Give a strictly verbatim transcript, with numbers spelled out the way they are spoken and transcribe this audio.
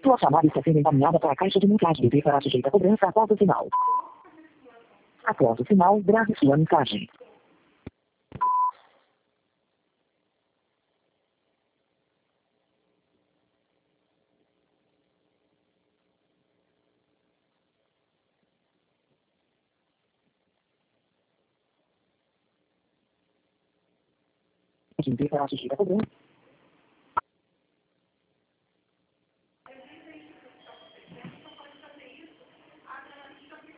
Sua chamada está sendo encaminhada para a caixa de mensagem e será sujeita a cobrança após o sinal. Após o sinal, grave sua mensagem. Será sujeita a cobrança.